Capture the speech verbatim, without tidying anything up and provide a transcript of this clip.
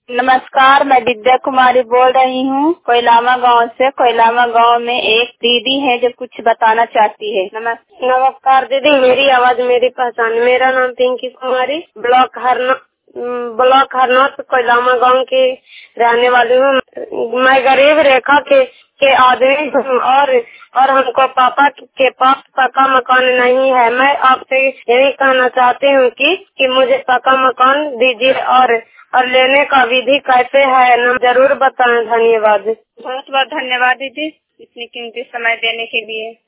नमस्कार, मैं विद्या कुमारी बोल रही हूँ कोइलामा गांव से। कोइलामा गांव में एक दीदी है जो कुछ बताना चाहती है। नमस्कार नमस्कार दीदी, मेरी आवाज मेरी पहचान। मेरा नाम पिंकी कुमारी, ब्लॉक हरना ब्लॉक हरनौत कोइलामा गांव की रहने वाली हूँ। मैं गरीब रेखा के के आदमी हूँ और और हमको पापा के पास पक्का मकान नहीं है। मैं आपसे यही कहना चाहती हूँ कि कि मुझे पक्का मकान दीजिए और और लेने का विधि कैसे है न जरूर बताएं। धन्यवाद। बहुत बहुत धन्यवाद दीदी, इतनी कीमती समय देने के लिए।